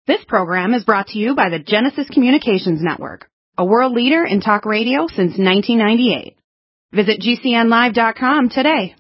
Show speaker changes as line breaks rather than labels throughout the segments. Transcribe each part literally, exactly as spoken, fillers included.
This program is brought to you by the Genesis Communications Network, a world leader in talk radio since nineteen ninety-eight. Visit G C N live dot com today.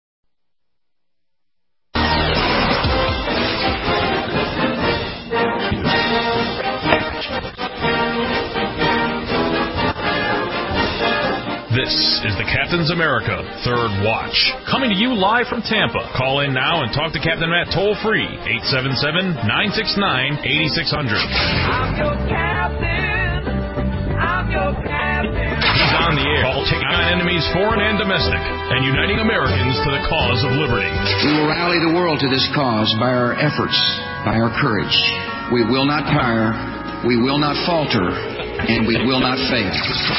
This is the Captain's America Third Watch, coming to you live from Tampa. Call in now and talk to Captain Matt toll-free, eight seven seven, nine six nine, eight six zero zero.
I'm your captain. I'm your captain.
He's on the air, all taking on enemies foreign and domestic, and uniting Americans to the cause of liberty.
We will rally the world to this cause by our efforts, by our courage. We will not tire, we will not falter, and we will not fail.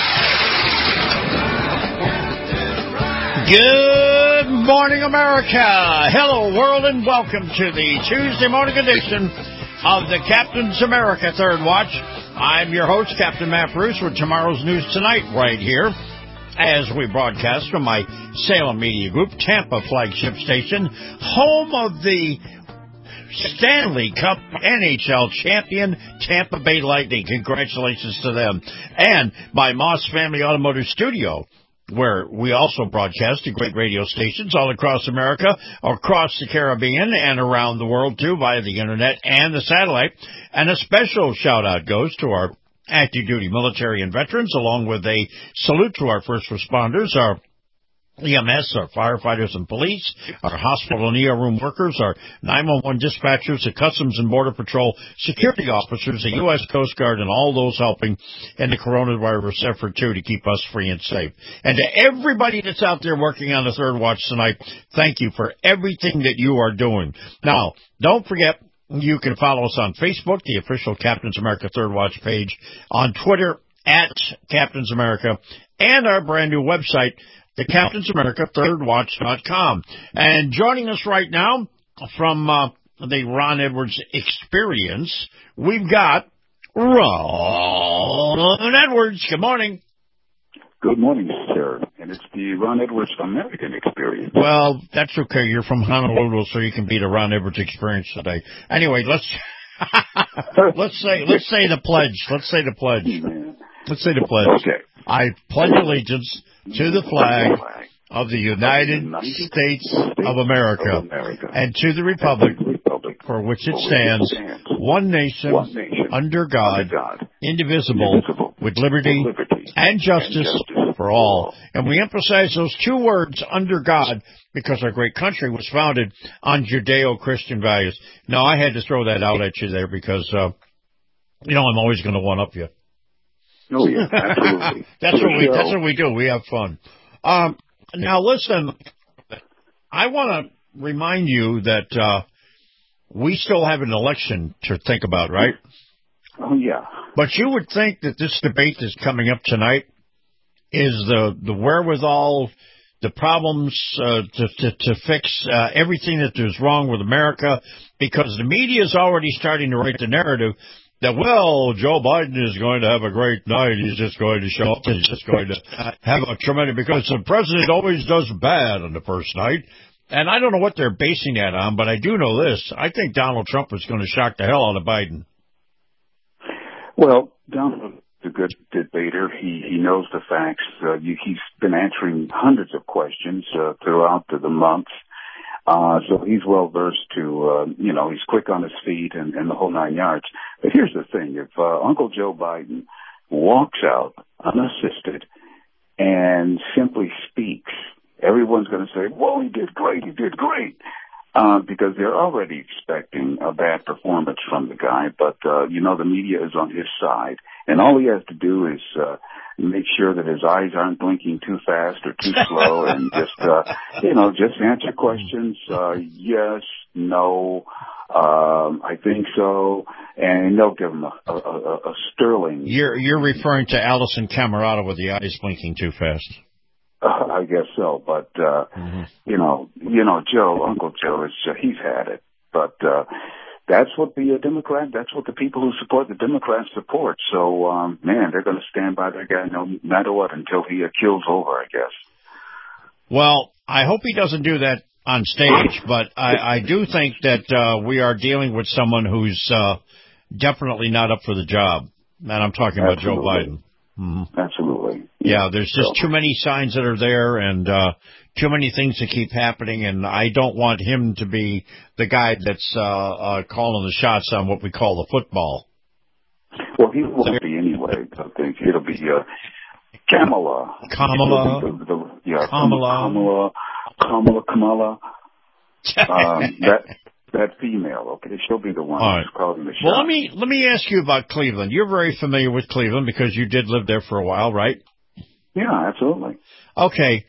Good morning, America. Hello, world, and welcome to the Tuesday morning edition of the Captain's America Third Watch. I'm your host, Captain Matt Bruce, with tomorrow's news tonight right here as we broadcast from my Salem Media Group Tampa flagship station, home of the Stanley Cup N H L champion Tampa Bay Lightning. Congratulations to them. And my Moss Family Automotive Studio, where we also broadcast to great radio stations all across America, across the Caribbean, and around the world, too, via the Internet and the satellite. And a special shout-out goes to our active duty military and veterans, along with a salute to our first responders, our E M S, our firefighters and police, our hospital and E R room workers, our nine one one dispatchers, the Customs and Border Patrol security officers, the U S Coast Guard, and all those helping in the coronavirus effort, too, to keep us free and safe. And to everybody that's out there working on the Third Watch tonight, thank you for everything that you are doing. Now, don't forget, you can follow us on Facebook, the official Captain's America Third Watch page, on Twitter, at Captain's America, and our brand new website, the Captain's America Third Watch dot com. And joining us right now from uh, the Ron Edwards Experience, we've got Ron Edwards. Good morning.
Good morning, sir. And it's the Ron Edwards American Experience.
Well, that's okay. You're from Honolulu, so you can be the Ron Edwards Experience today. Anyway, let's let's say let's say the pledge. Let's say the pledge. Let's say the pledge.
Okay.
I pledge allegiance to the flag of the United States of America and to the republic for which it stands, one nation, under God, indivisible, with liberty and justice for all. And we emphasize those two words, under God, because our great country was founded on Judeo-Christian values. Now, I had to throw that out at you there because, uh, you know, I'm always going to one-up you.
Oh, yeah, absolutely.
that's what we that's what we do. We have fun. Um, now, listen, I want to remind you that uh, we still have an election to think about, right?
Oh, yeah.
But you would think that this debate that's coming up tonight is the, the wherewithal, the problems uh, to, to, to fix uh, everything that there's wrong with America, because the media is already starting to write the narrative that, well, Joe Biden is going to have a great night. He's just going to show up. He's just going to have a tremendous, because the president always does bad on the first night. And I don't know what they're basing that on, but I do know this. I think Donald Trump is going to shock the hell out of Biden.
Well, Donald is a good debater. He he knows the facts. Uh, you, he's been answering hundreds of questions uh, throughout the, the months. Uh, so he's well versed to, uh, you know, he's quick on his feet and, and the whole nine yards. But here's the thing. If uh, Uncle Joe Biden walks out unassisted and simply speaks, everyone's going to say, well, he did great, he did great. Uh, because they're already expecting a bad performance from the guy. But, uh, you know, the media is on his side. And all he has to do is uh, make sure that his eyes aren't blinking too fast or too slow and just, uh, you know, just answer questions. Uh, yes, no, um, I think so. And they'll give him a, a, a, a sterling.
You're, you're referring to Allison Camerata with the eyes blinking too fast.
Uh, I guess so, but, uh, mm-hmm. you know, you know, Joe, Uncle Joe, is, uh, he's had it, but, uh, that's what the uh, Democrat, that's what the people who support the Democrats support. So, um, man, they're going to stand by their guy no matter what until he uh, kills over, I guess.
Well, I hope he doesn't do that on stage, but I, I do think that, uh, we are dealing with someone who's, uh, definitely not up for the job. And I'm talking about Absolutely. Joe Biden.
Mm-hmm. Absolutely.
Yeah. yeah, there's just so. too many signs that are there and uh, too many things that keep happening, and I don't want him to be the guy that's uh, uh, calling the shots on what we call the football.
Well, he won't be anyway. I think it'll be uh, Kamala.
Kamala.
The, the, yeah,
Kamala.
Kamala. Kamala. Kamala. um, that that female. Okay, she'll be the one
right.
who's calling the shots.
Well, let me let me ask you about Cleveland. You're very familiar with Cleveland because you did live there for a while, right?
Yeah, absolutely.
Okay.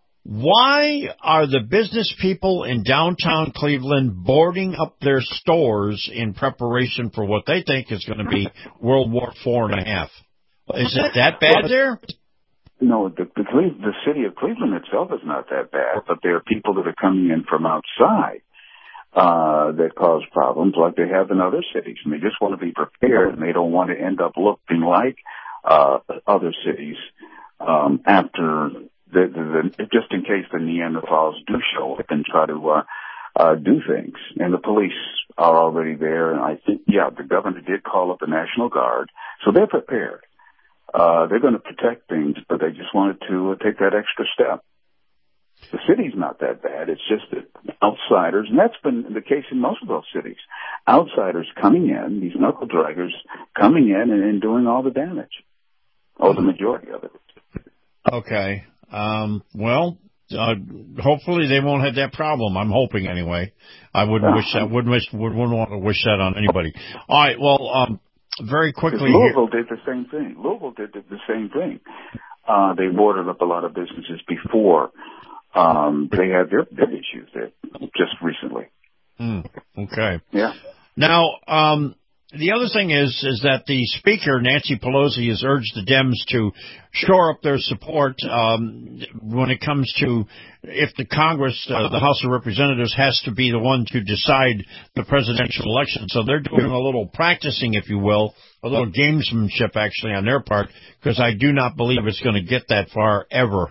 Why are the business people in downtown Cleveland boarding up their stores in preparation for what they think is going to be World War Four and a half? Is it that bad there?
No, the, the the city of Cleveland itself is not that bad, but there are people that are coming in from outside uh that cause problems like they have in other cities, and they just want to be prepared, and they don't want to end up looking like uh other cities um after. The, the, the, just in case the Neanderthals do show up and try to uh, uh, do things. And the police are already there. And I think, yeah, the governor did call up the National Guard. So they're prepared. Uh, they're going to protect things, but they just wanted to uh, take that extra step. The city's not that bad. It's just that outsiders, and that's been the case in most of those cities, outsiders coming in, these knuckle draggers coming in and, and doing all the damage, or the majority of it.
Okay. Um, well, uh, hopefully they won't have that problem. I'm hoping anyway. I wouldn't wish that, wouldn't wish, wouldn't want to wish that on anybody. All right. Well, um, very quickly.
Louisville did the same thing. Louisville did the same thing. Uh, they boarded up a lot of businesses before, um, they had their, their issues there just recently.
Mm, okay.
Yeah.
Now, um, the other thing is, is that the Speaker, Nancy Pelosi, has urged the Dems to shore up their support um, when it comes to if the Congress, uh, the House of Representatives, has to be the one to decide the presidential election. So they're doing a little practicing, if you will, a little gamesmanship actually on their part, because I do not believe it's going to get that far ever.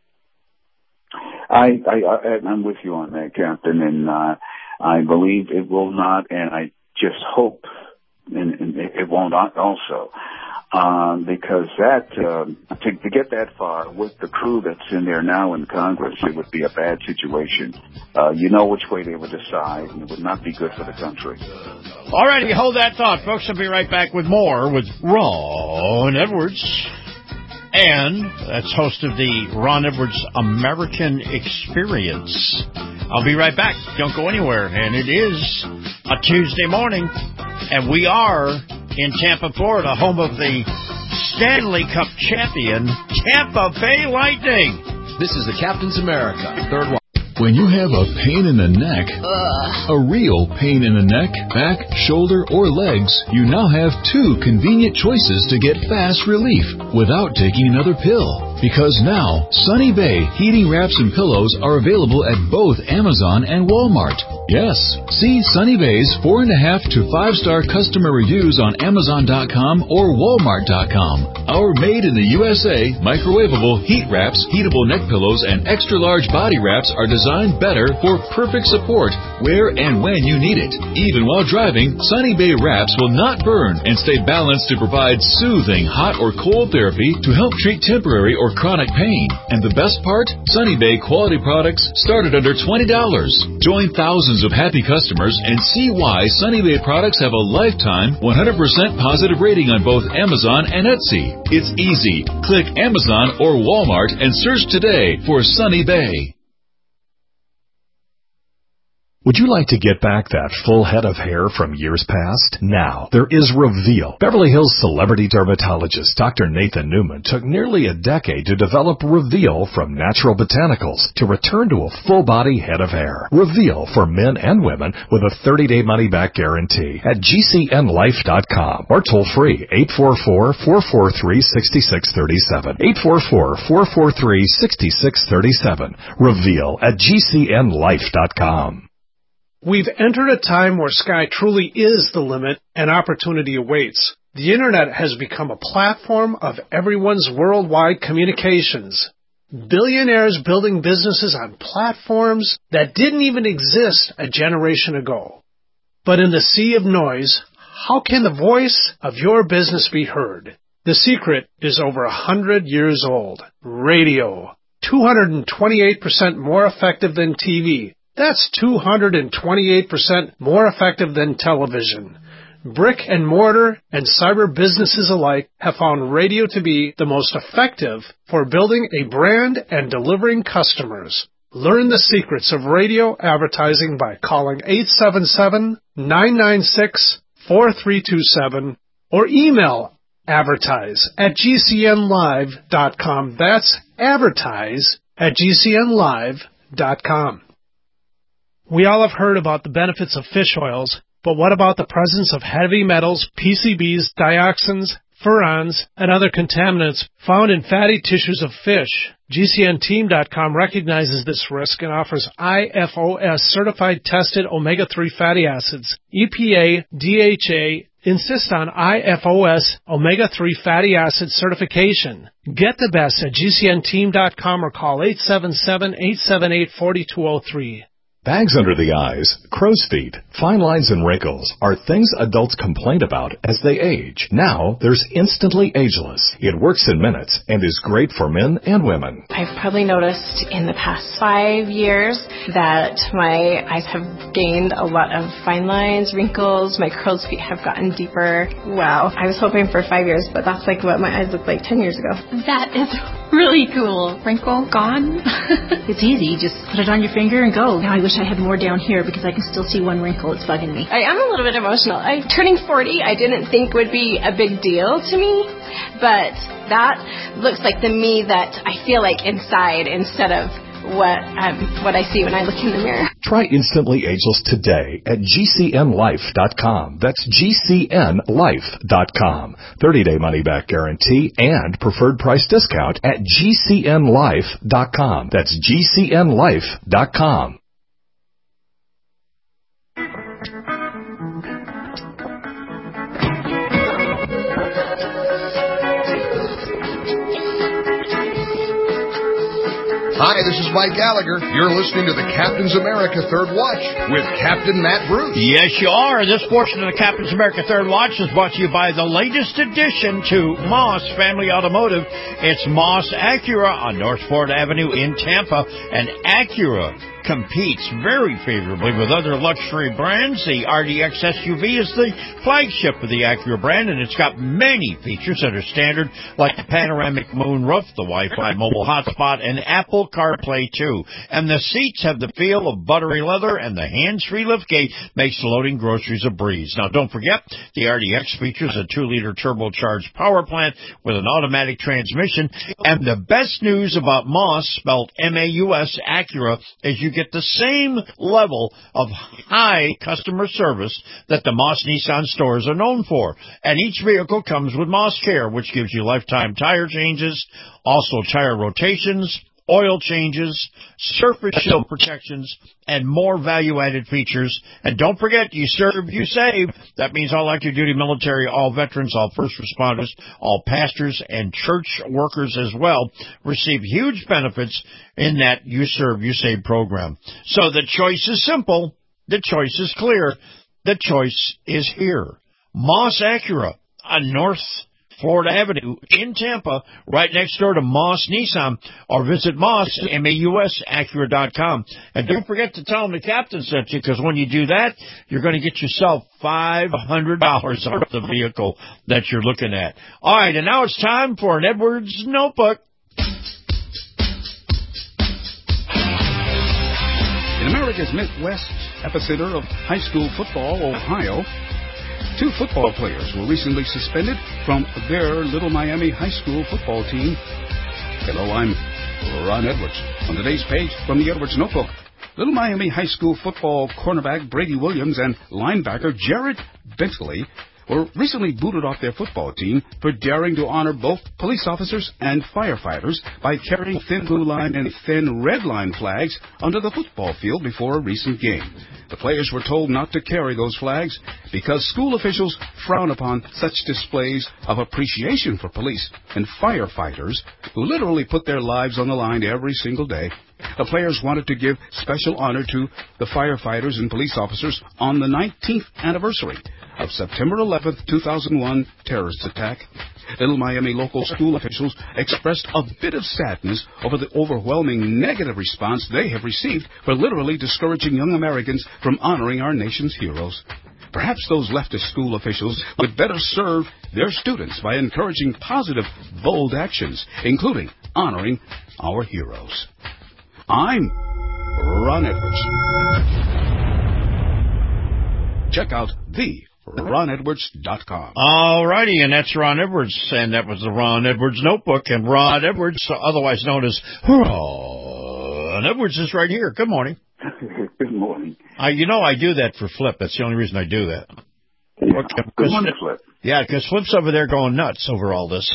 I, I, I, I'm with you on that, Captain, and uh, I believe it will not, and I just hope and, and it won't also, um, because that uh, to, to get that far with the crew that's in there now in Congress, it would be a bad situation. Uh, you know which way they would decide, and it would not be good for the country.
All righty, hold that thought, folks. I'll be right back with more with Ron Edwards. And that's host of the Ron Edwards American Experience. I'll be right back. Don't go anywhere. And it is a Tuesday morning, and we are in Tampa, Florida, home of the Stanley Cup champion, Tampa Bay Lightning.
This is the Captain's America, third one.
When you have a pain in the neck, Ugh. a real pain in the neck, back, shoulder, or legs, you now have two convenient choices to get fast relief without taking another pill. Because now, Sunny Bay heating wraps and pillows are available at both Amazon and Walmart. Yes, see Sunny Bay's four and a half to five star customer reviews on Amazon dot com or Walmart dot com. Our made in the U S A microwavable heat wraps, heatable neck pillows, and extra large body wraps are designed better for perfect support where and when you need it. Even while driving, Sunny Bay wraps will not burn and stay balanced to provide soothing hot or cold therapy to help treat temporary or chronic pain. And the best part? Sunny Bay quality products start at under twenty dollars. Join thousands of happy customers and see why Sunny Bay products have a lifetime one hundred percent positive rating on both Amazon and Etsy. It's easy. Click Amazon or Walmart and search today for Sunny Bay.
Would you like to get back that full head of hair from years past? Now, there is Reveal. Beverly Hills celebrity dermatologist Doctor Nathan Newman took nearly a decade to develop Reveal from natural botanicals to return to a full-body head of hair. Reveal for men and women with a thirty-day money-back guarantee at G C N life dot com or toll-free eight four four, four four three, six six three seven. eight four four, four four three, six six three seven. Reveal at G C N life dot com.
We've entered a time where sky truly is the limit and opportunity awaits. The Internet has become a platform of everyone's worldwide communications. Billionaires building businesses on platforms that didn't even exist a generation ago. But in the sea of noise, How can the voice of your business be heard? The secret is over a hundred years old. Radio. two hundred twenty-eight percent more effective than T V. That's two hundred twenty-eight percent more effective than television. Brick and mortar and cyber businesses alike have found radio to be the most effective for building a brand and delivering customers. Learn the secrets of radio advertising by calling eight seven seven, nine nine six, four three two seven or email advertise at g c n live dot com. That's advertise at g c n live dot com. We all have heard about the benefits of fish oils, but what about the presence of heavy metals, P C Bs, dioxins, furans, and other contaminants found in fatty tissues of fish? G C N team dot com recognizes this risk and offers I F O S certified tested omega three fatty acids. E P A, D H A insist on I F O S omega three fatty acid certification. Get the best at G C N team dot com or call eight seven seven, eight seven eight, four two zero three.
Bags under the eyes, crow's feet, fine lines and wrinkles are things adults complain about as they age. Now, there's Instantly Ageless. It works in minutes and is great for men and women.
I've probably noticed in the past five years that my eyes have gained a lot of fine lines, wrinkles, my crow's feet have gotten deeper. Wow, I was hoping for five years, but that's like what my eyes looked like ten years ago.
That is really cool. Wrinkle gone.
It's easy. You just put it on your finger and go. Now I wish I had more down here because I can still see one wrinkle. It's bugging me.
I am a little bit emotional. I turning forty, I didn't think would be a big deal to me, but that looks like the me that I feel like inside instead of what um, what I see when I look in the mirror.
Try Instantly Ageless today at G C N life dot com. That's G C N life dot com. thirty-day money-back guarantee and preferred price discount at G C N life dot com. That's G C N life dot com.
Hi, this is Mike Gallagher. You're listening to the Captain's America Third Watch with Captain Matt Bruce.
Yes, you are. This portion of the Captain's America Third Watch is brought to you by the latest addition to Moss Family Automotive. It's Moss Acura on North Ford Avenue in Tampa. And Acura competes very favorably with other luxury brands. The R D X S U V is the flagship of the Acura brand, and it's got many features that are standard, like the panoramic moonroof, the Wi-Fi mobile hotspot, and Apple CarPlay too. And the seats have the feel of buttery leather, and the hands-free liftgate makes loading groceries a breeze. Now, don't forget, the R D X features a two-liter turbocharged power plant with an automatic transmission. And the best news about Moss, spelled M A U S, Acura, is you get the same level of high customer service that the Moss Nissan stores are known for. And each vehicle comes with Moss Care, which gives you lifetime tire changes, also tire rotations, oil changes, surface shield protections, and more value-added features. And don't forget, you serve, you save. That means all active duty military, all veterans, all first responders, all pastors, and church workers as well receive huge benefits in that You Serve, You Save program. So the choice is simple. The choice is clear. The choice is here. Moss Acura on North Florida Avenue in Tampa, right next door to Moss Nissan, or visit Moss, M A U S, Acura dot com. And don't forget to tell them the captain sent you, because when you do that, you're going to get yourself five hundred dollars off the vehicle that you're looking at. All right, and now it's time for an Edwards Notebook.
In America's Midwest epicenter of high school football, Ohio, two football players were recently suspended from their Little Miami high school football team. Hello, I'm Ron Edwards. On today's page from the Edwards Notebook, Little Miami high school football cornerback Brady Williams and linebacker Jared Bentley were recently booted off their football team for daring to honor both police officers and firefighters by carrying thin blue line and thin red line flags onto the football field before a recent game. The players were told not to carry those flags because school officials frown upon such displays of appreciation for police and firefighters who literally put their lives on the line every single day The players wanted to give special honor to the firefighters and police officers on the nineteenth anniversary of September eleventh, two thousand one terrorist attack. Little Miami local school officials expressed a bit of sadness over the overwhelming negative response they have received for literally discouraging young Americans from honoring our nation's heroes. Perhaps those leftist school officials would better serve their students by encouraging positive, bold actions, including honoring our heroes. I'm Ron Edwards. Check out the ron edwards dot com.
All righty, and that's Ron Edwards, and that was the Ron Edwards Notebook, and Ron Edwards, otherwise known as Ron Edwards, is right here. Good morning.
Good morning.
Uh, you know I do that for Flip. That's the only reason I do that.
Yeah. Okay. Good morning, Flip.
Yeah, because Flip's over there going nuts over all this.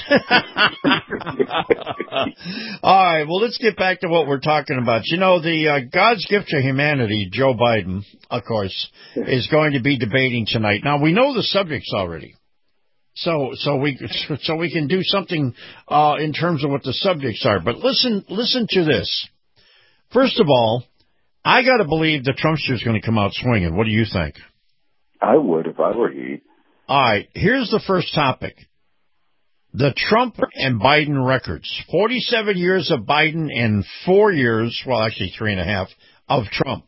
All right, well, let's get back to what we're talking about. You know, the uh, God's gift to humanity, Joe Biden, of course, is going to be debating tonight. Now, we know the subjects already. So so we so we can do something uh, in terms of what the subjects are. But listen, listen to this. First of all, I got to believe the Trumpster's going to come out swinging. What do you think?
I would if I were he.
All right, here's the first topic. The Trump and Biden records. forty-seven years of Biden and four years, well, actually three and a half, of Trump.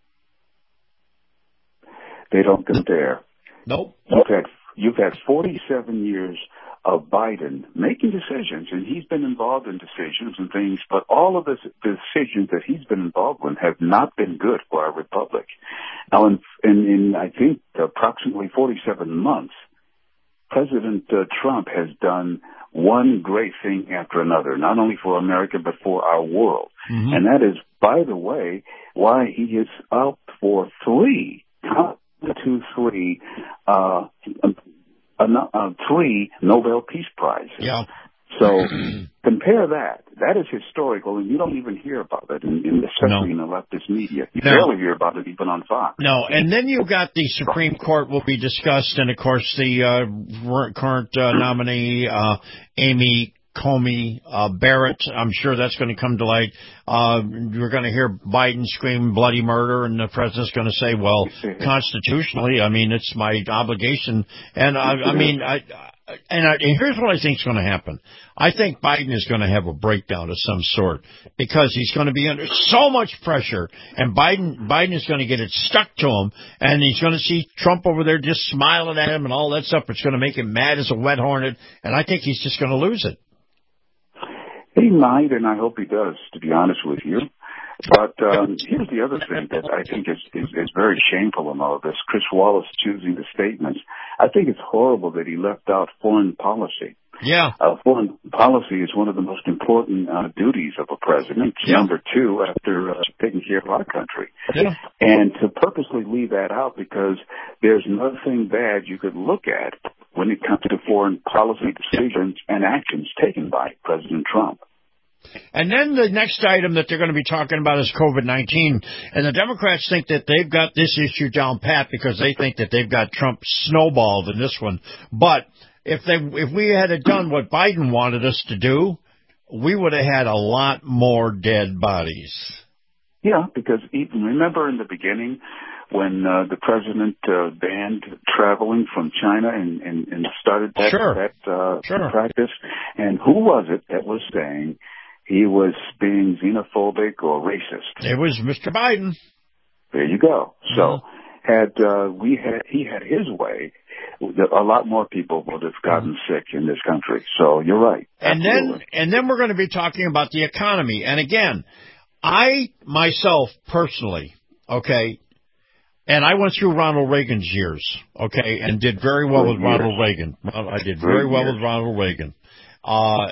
They don't compare.
Nope.
You've had, you've had forty-seven years of Biden making decisions, and he's been involved in decisions and things, but all of the decisions that he's been involved in have not been good for our republic. Now, in, in, in I think, approximately forty-seven months, President uh, Trump has done one great thing after another, not only for America, but for our world. Mm-hmm. And that is, by the way, why he is up for three, two, three, uh, uh, uh, three Nobel Peace Prizes.
Yeah.
So compare that. That is historical, and you don't even hear about it, in, in, especially no. in the leftist media. You no. barely hear about it even on Fox.
No, and then you've got the Supreme Court will be discussed, and, of course, the uh, current uh, nominee, uh, Amy Comey uh, Barrett. I'm sure that's going to come to light. Uh, you're going to hear Biden scream bloody murder, and the president's going to say, well, constitutionally, I mean, it's my obligation. And, I, I mean, I... And, I, and here's what I think is going to happen. I think Biden is going to have a breakdown of some sort because he's going to be under so much pressure, and Biden Biden is going to get it stuck to him, and he's going to see Trump over there just smiling at him and all that stuff. It's going to make him mad as a wet hornet, and I think he's just going to lose it.
He might, and I hope he does, to be honest with you. But um, here's the other thing that I think is, is, is very shameful in all of this. Chris Wallace choosing the statements. I think it's horrible that he left out foreign policy.
Yeah.
Uh, foreign policy is one of the most important uh, duties of a president. Yeah. Number two, after uh, taking care of our country.
Yeah.
And to purposely leave that out because there's nothing bad you could look at when it comes to foreign policy decisions and actions taken by President Trump.
And then the next item that they're going to be talking about is COVID nineteen. And the Democrats think that they've got this issue down pat because they think that they've got Trump snowballed in this one. But if they if we had done what Biden wanted us to do, we would have had a lot more dead bodies.
Yeah, because even remember in the beginning when uh, the president uh, banned traveling from China and, and, and started that,
sure.
that uh,
sure.
practice? And who was it that was saying he was being xenophobic or racist?
It was Mister Biden.
There you go. Mm-hmm. So had uh, we had he had his way, a lot more people would have gotten mm-hmm. sick in this country. So you're right.
And Absolutely. then and then we're going to be talking about the economy. And again, I myself personally, okay, and I went through Ronald Reagan's years, okay, and did very well
Good
with
years.
Ronald Reagan. I did very
Good
well
years.
with Ronald Reagan. Uh,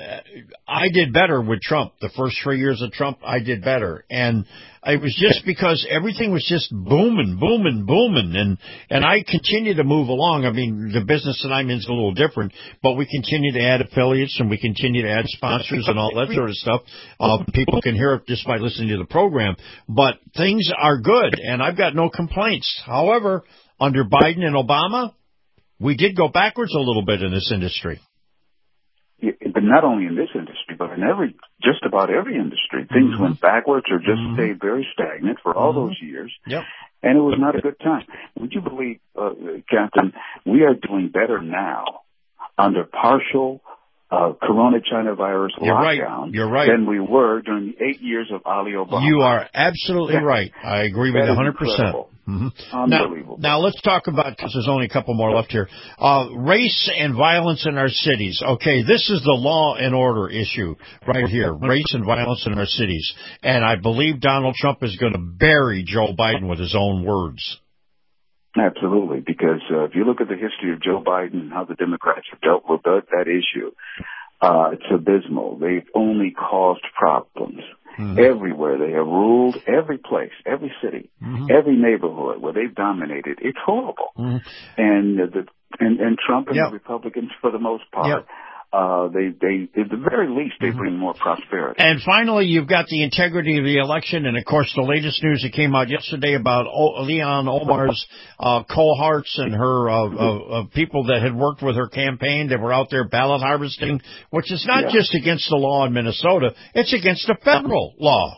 I did better with Trump. The first three years of Trump, I did better. And it was just because everything was just booming, booming, booming. And, and I continue to move along. I mean, the business that I'm in is a little different, but we continue to add affiliates and we continue to add sponsors and all that sort of stuff. Uh, people can hear it just by listening to the program, but things are good and I've got no complaints. However, under Biden and Obama, we did go backwards a little bit in this industry.
But not only in this industry, but in every, just about every industry, things
Mm-hmm.
went backwards or just
Mm-hmm.
stayed very stagnant for all
Mm-hmm.
those years.
Yep.
And it was not a good time. Would you believe, uh, Captain, we are doing better now under partial uh, corona China virus
You're right.
lockdown
You're right.
than we were during the eight years of Ali Obama.
You are absolutely
That-
right. I agree with
that
you
is
one hundred percent.
incredible.
Mm-hmm.
Unbelievable.
Now, now let's talk about, because there's only a couple more left here, uh, race and violence in our cities. Okay, this is the law and order issue right here, race and violence in our cities. And I believe Donald Trump is going to bury Joe Biden with his own words.
Absolutely, because uh, if you look at the history of Joe Biden and how the Democrats have dealt with that, that issue, uh, it's abysmal. They've only caused problems. Mm-hmm. Everywhere they have ruled, every place, every city, mm-hmm. every neighborhood where they've dominated, it's horrible. Mm-hmm. And uh, the and, and Trump and yep. the Republicans, for the most part, yep. uh, they they at the very least they mm-hmm. bring more prosperity.
And finally, you've got the integrity of the election, and of course, the latest news that came out yesterday about o- Leon Omar's uh, cohorts and her uh, mm-hmm. uh, uh, people that had worked with her campaign that were out there ballot harvesting, which is not yeah. just against the law in Minnesota; it's against the federal law.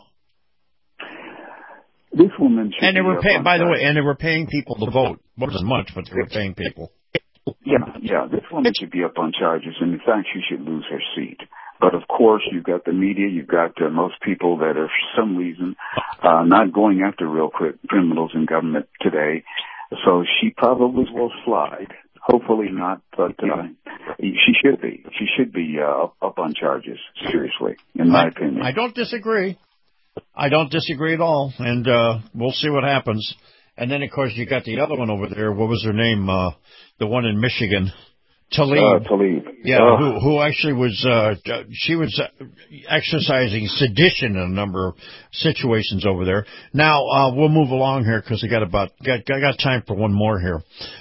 This woman should
and they were paying, by
that.
the way, and they were paying people to vote. Wasn't much, but they were paying people.
Yeah, yeah. This woman should be up on charges, and in fact, she should lose her seat. But of course, you've got the media, you've got uh, most people that are, for some reason, uh, not going after real quick criminals in government today. So she probably will slide. Hopefully not, but uh, she should be. She should be uh, up, up on charges. Seriously, in my
I,
opinion.
I don't disagree. I don't disagree at all, and uh, we'll see what happens. And then, of course, you got the other one over there. What was her name? Uh, the one in Michigan, Tlaib.
Uh, Tlaib.
Yeah,
oh.
who, who actually was, uh, she was exercising sedition in a number of situations over there. Now, uh, we'll move along here because I got about, got, I got time for one more here.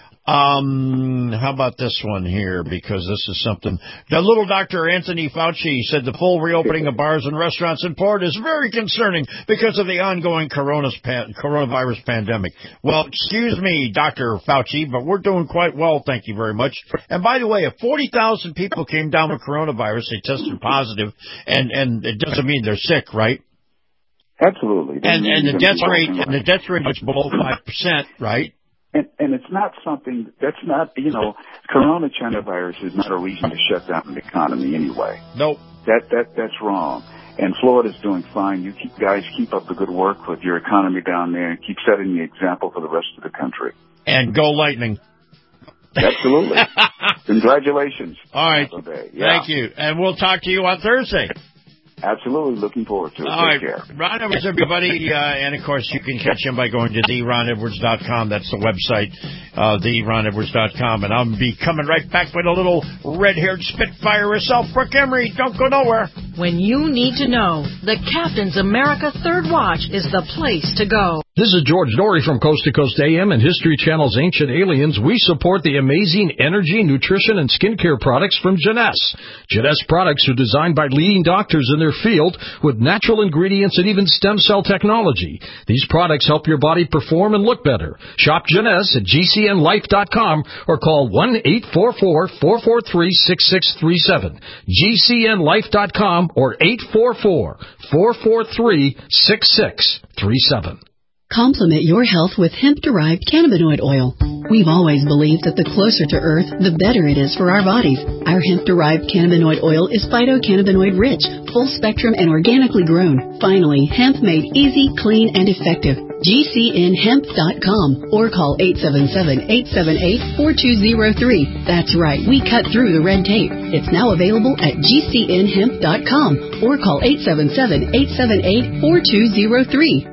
Um, how about this one here? Because this is something. The little Doctor Anthony Fauci said the full reopening of bars and restaurants in Florida is very concerning because of the ongoing coronavirus pandemic. Well, excuse me, Doctor Fauci, but we're doing quite well, thank you very much. And by the way, if forty thousand people came down with coronavirus, they tested positive, and, and it doesn't mean they're sick, right?
Absolutely.
And, and the death rate, and the death rate is below five percent, right?
And, and it's not something, that's not, you know, corona China virus is not a reason to shut down the economy anyway.
Nope.
That, that, that's wrong. And Florida's doing fine. You keep, guys keep up the good work with your economy down there and keep setting the example for the rest of the country.
And go Lightning.
Absolutely. Congratulations.
All right.
Yeah.
Thank you. And we'll talk to you on Thursday.
Absolutely. Looking forward to it.
All
Take
right.
care.
Ron Edwards, everybody. Uh, and, of course, you can catch him by going to the ron edwards dot com. That's the website, uh, the ron edwards dot com. And I'll be coming right back with a little red-haired spitfire herself, Brooke Emery. Don't go nowhere.
When you need to know, the Captain's America Third Watch is the place to go.
This is George Norrie from Coast to Coast A M and History Channel's Ancient Aliens. We support the amazing energy, nutrition, and skincare products from Jeunesse. Jeunesse products are designed by leading doctors in their field with natural ingredients and even stem cell technology. These products help your body perform and look better. Shop Jeunesse at G C N life dot com or call one eight four four, four four three, six six three seven. G C N life dot com or eight four four, four four three, six six three seven.
Complement your health with hemp-derived cannabinoid oil. We've always believed that the closer to Earth, the better it is for our bodies. Our hemp-derived cannabinoid oil is phytocannabinoid rich, full spectrum, and organically grown. Finally, hemp made easy, clean, and effective. G C N hemp dot com or call eight seven seven, eight seven eight, four two zero three. That's right, we cut through the red tape. It's now available at G C N hemp dot com or call eight seven seven, eight seven eight, four two zero three.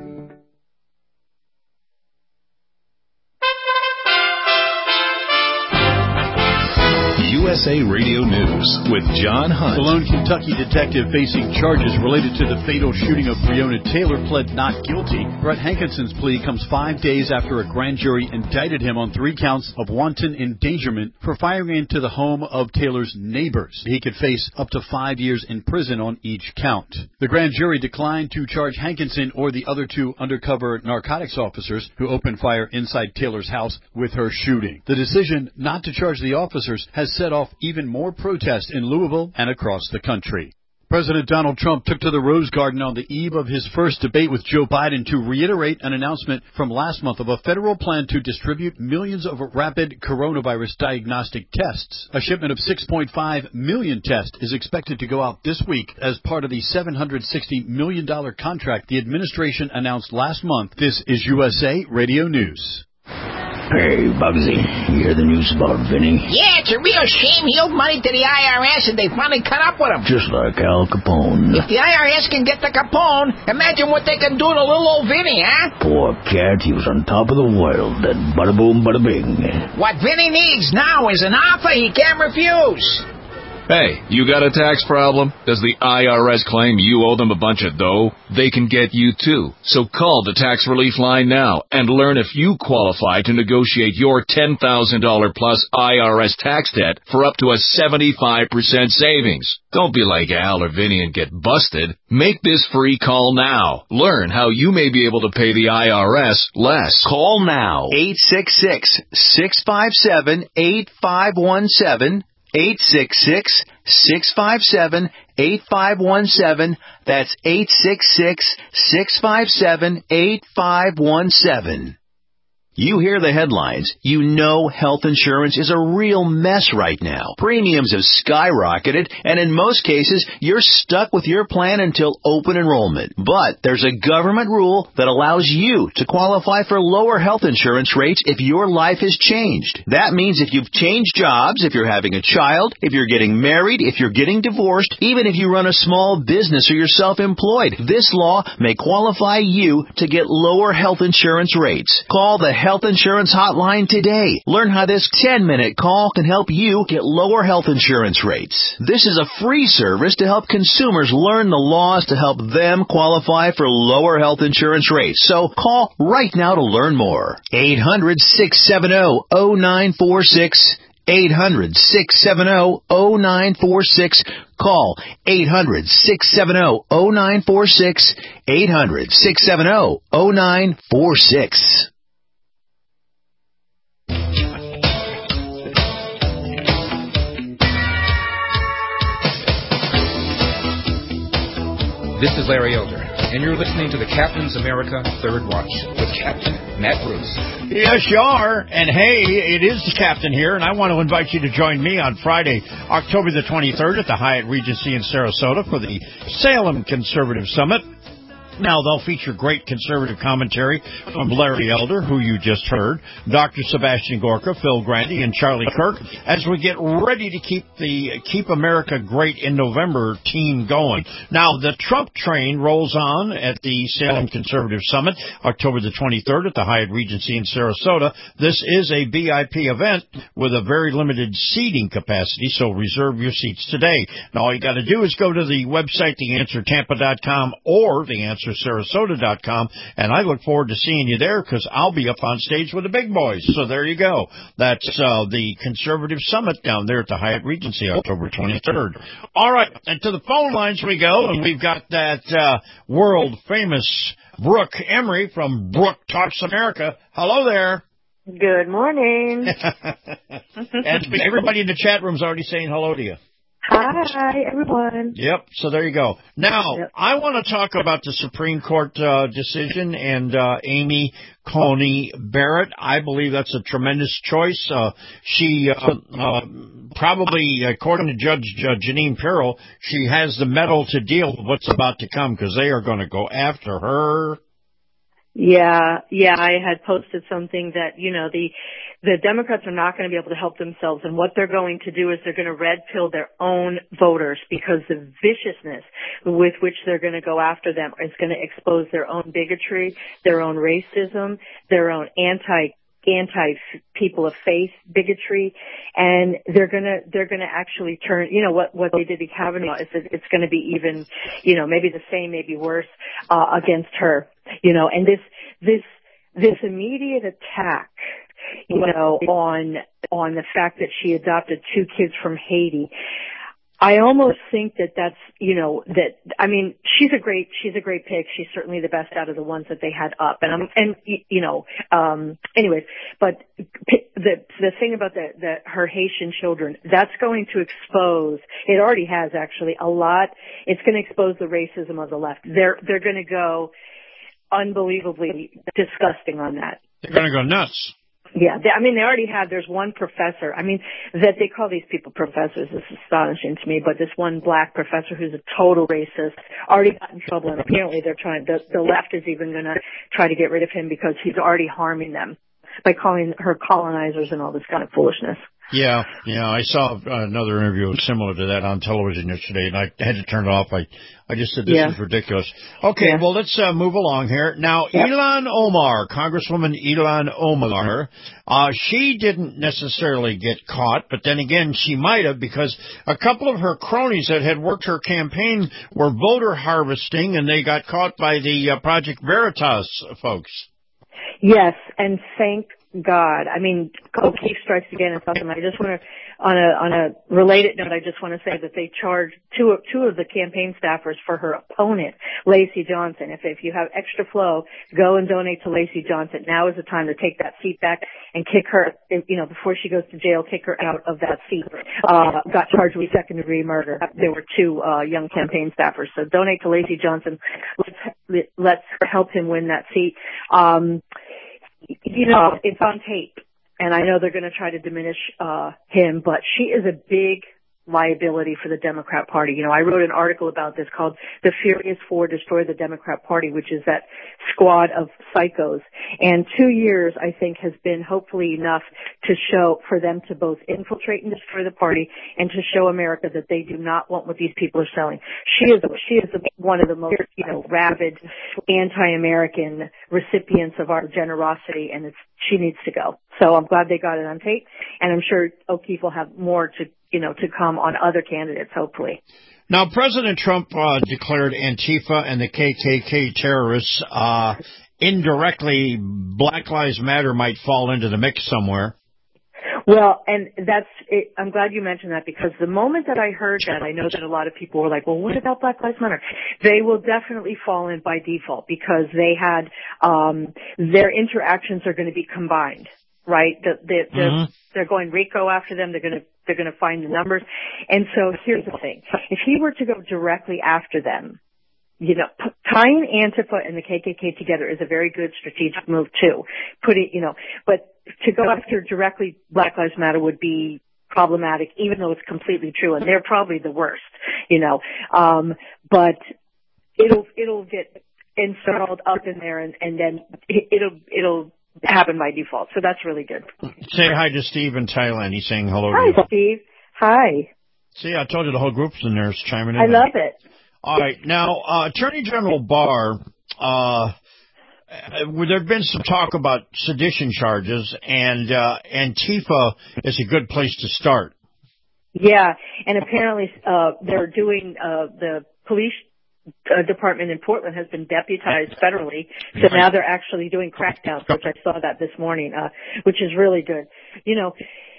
U S A Radio News with John Hunt.
The lone Kentucky detective facing charges related to the fatal shooting of Breonna Taylor pled not guilty. Brett Hankinson's plea comes five days after a grand jury indicted him on three counts of wanton endangerment for firing into the home of Taylor's neighbors. He could face up to five years in prison on each count. The grand jury declined to charge Hankinson or the other two undercover narcotics officers who opened fire inside Taylor's house with her shooting. The decision not to charge the officers has set off even more protests in Louisville and across the country. President Donald Trump took to the Rose Garden on the eve of his first debate with Joe Biden to reiterate an announcement from last month of a federal plan to distribute millions of rapid coronavirus diagnostic tests. A shipment of six point five million tests is expected to go out this week as part of the seven hundred sixty million dollars contract the administration announced last month. This is U S A Radio News.
Hey, Bugsy, you hear the news about Vinny?
Yeah, it's a real shame he owed money to the I R S and they finally cut up with him.
Just like Al Capone.
If the I R S can get the Capone, imagine what they can do to little old Vinny, huh?
Poor cat, he was on top of the world. That bada boom, bada bing.
What Vinny needs now is an offer he can't refuse.
Hey, you got a tax problem? Does the I R S claim you owe them a bunch of dough? They can get you too. So call the tax relief line now and learn if you qualify to negotiate your ten thousand dollars plus I R S tax debt for up to a seventy-five percent savings. Don't be like Al or Vinny and get busted. Make this free call now. Learn how you may be able to pay the I R S less.
Call now. eight six six, six five seven, eight five one seven. eight six six, six five seven, eight five one seven. That's eight six six, six five seven, eight five one seven. You hear the headlines. You know health insurance is a real mess right now. Premiums have skyrocketed, and in most cases, you're stuck with your plan until open enrollment. But there's a government rule that allows you to qualify for lower health insurance rates if your life has changed. That means if you've changed jobs, if you're having a child, if you're getting married, if you're getting divorced, even if you run a small business or you're self-employed, this law may qualify you to get lower health insurance rates. Call the Health Insurance Hotline today. Learn how this ten-minute call can help you get lower health insurance rates. This is a free service to help consumers learn the laws to help them qualify for lower health insurance rates. So call right now to learn more. eight hundred, six seven zero, zero nine four six. eight hundred, six seven zero, zero nine four six. Call eight hundred, six seven zero, zero nine four six. eight hundred, six seven zero, zero nine four six.
This is Larry Elder, and you're listening to the Captain's America Third Watch with Captain Matt Bruce.
Yes, you are. And hey, it is the Captain here, and I want to invite you to join me on Friday, October the twenty-third at the Hyatt Regency in Sarasota for the Salem Conservative Summit. Now, they'll feature great conservative commentary from Larry Elder, who you just heard, Doctor Sebastian Gorka, Phil Grandy, and Charlie Kirk, as we get ready to keep the Keep America Great in November team going. Now, the Trump train rolls on at the Salem Conservative Summit, October the twenty-third at the Hyatt Regency in Sarasota. This is a V I P event with a very limited seating capacity, so reserve your seats today. Now, all you got to do is go to the website, the answer tampa dot com, or the answer sarasota dot com, and I look forward to seeing you there because I'll be up on stage with the big boys. So there you go. That's uh, the Conservative Summit down there at the Hyatt Regency, October twenty-third. All right, and to the phone lines we go, and we've got that uh, world-famous Brooke Emery from Brooke Talks America. Hello there.
Good morning.
And everybody in the chat room is already saying hello to you.
Hi, everyone.
Yep, so there you go. Now, yep. I want to talk about the Supreme Court uh, decision and uh, Amy Coney Barrett. I believe that's a tremendous choice. Uh, she uh, uh, probably, according to Judge uh, Janine Pirro, she has the mettle to deal with what's about to come because they are going to go after her.
Yeah, yeah, I had posted something that, you know, the the Democrats are not going to be able to help themselves, and what they're going to do is they're going to red pill their own voters because the viciousness with which they're going to go after them is going to expose their own bigotry, their own racism, their own anti anti people of faith bigotry, and they're gonna they're gonna actually turn, you know, what what they did to Kavanaugh is that it's going to be even, you know, maybe the same, maybe worse uh, against her, you know, and this this this immediate attack, you know, on on the fact that she adopted two kids from Haiti. I almost think that that's, you know, that, I mean, she's a great, she's a great pick. She's certainly the best out of the ones that they had up. And I'm, and, you know, um, anyways, but the, the thing about the, the, her Haitian children, that's going to expose, it already has actually a lot, it's going to expose the racism of the left. They're, they're going to go unbelievably disgusting on that.
They're going to go nuts.
Yeah, they, I mean, they already have, there's one professor, I mean, that they call these people professors is astonishing to me, but this one black professor who's a total racist already got in trouble, and apparently they're trying, the, the left is even going to try to get rid of him because he's already harming them by calling her colonizers and all this kind of foolishness.
Yeah, yeah, I saw another interview similar to that on television yesterday, and I had to turn it off. I, I just said, this yeah. is ridiculous. Okay, yeah. well, let's uh, move along here. Now, yep. Ilhan Omar, Congresswoman Ilhan Omar, uh, she didn't necessarily get caught, but then again, she might have, because a couple of her cronies that had worked her campaign were voter harvesting, and they got caught by the uh, Project Veritas folks.
Yes, and thank God. I mean, O'Keefe strikes again and something. I just want to, on a on a related note, I just want to say that they charged two of two of the campaign staffers for her opponent, Lacey Johnson. If if you have extra flow, go and donate to Lacey Johnson. Now is the time to take that seat back and kick her. You know, before she goes to jail, kick her out of that seat. Uh, got charged with second degree murder. There were two uh, young campaign staffers. So donate to Lacey Johnson. Let's let's help him win that seat. Um, You know, it's on tape, and I know they're going to try to diminish uh him, but she is a big liability for the Democrat Party. You know, I wrote an article about this called The Furious Four Destroy the Democrat Party, which is that squad of psychos. And two years, I think, has been hopefully enough to show, for them to both infiltrate and destroy the party and to show America that they do not want what these people are selling. She is, she is one of the most, you know, rabid anti-American recipients of our generosity, and it's, she needs to go. So I'm glad they got it on tape, and I'm sure O'Keefe will have more to, you know, to come on other candidates, hopefully.
Now, President Trump uh, declared Antifa and the K K K terrorists. Uh, indirectly, Black Lives Matter might fall into the mix somewhere.
Well, and that's, it, I'm glad you mentioned that, because the moment that I heard that, I know that a lot of people were like, well, what about Black Lives Matter? They will definitely fall in by default, because they had, um, their interactions are going to be combined, right? The, the, the, mm-hmm. They're going RICO after them. They're going to, they're going to find the numbers. And so here's the thing. If he were to go directly after them, you know, p- tying Antifa and the K K K together is a very good strategic move too. Put it, you know, but to go after directly Black Lives Matter would be problematic, even though it's completely true, and they're probably the worst, you know. Um, but it'll it'll get installed up in there, and, and then it, it'll it'll happen by default. So that's really good.
Say hi to Steve in Thailand. He's saying hello
hi,
to you.
Hi, Steve. Hi.
See, I told you the whole group's in there is chiming in.
I
there.
love it.
All right. Now, uh, Attorney General Barr, uh, there had been some talk about sedition charges, and uh, Antifa is a good place to start.
Yeah, and apparently uh, they're doing uh, the police uh, department in Portland has been deputized federally, so now they're actually doing crackdowns, which I saw that this morning, uh, which is really good. You know,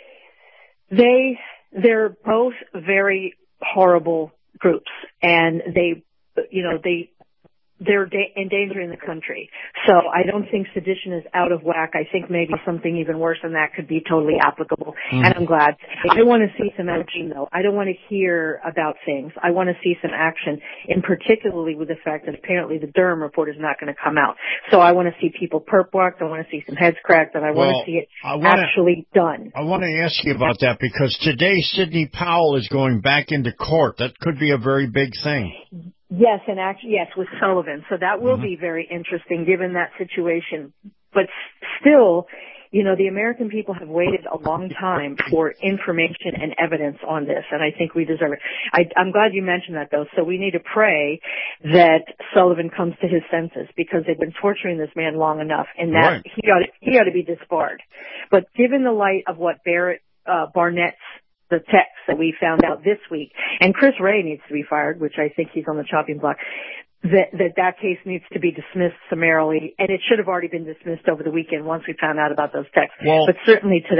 they they're both very horrible groups, and they, you know, they, they're da- endangering the country. So I don't think sedition is out of whack. I think maybe something even worse than that could be totally applicable, mm. and I'm glad. I want to see some action, though. I don't want to hear about things. I want to see some action, and particularly with the fact that apparently the Durham report is not going to come out. So I want to see people perp walked. I want to see some heads cracked, and I
well,
want to see it
wanna,
actually done.
I want to ask you about that, because today Sidney Powell is going back into court. That could be a very big thing.
Yes, and actually, yes, with Sullivan. So that will mm-hmm. be very interesting given that situation. But still, you know, the American people have waited a long time for information and evidence on this, and I think we deserve it. I, I'm glad you mentioned that, though. So we need to pray that Sullivan comes to his senses, because they've been torturing this man long enough, and that right. he ought to, he ought to be disbarred. But given the light of what Barrett uh, Barnett's the text that we found out this week, and Chris Wray needs to be fired, which I think he's on the chopping block, that that, that case needs to be dismissed summarily, and it should have already been dismissed over the weekend once we found out about those texts,
well,
but certainly today.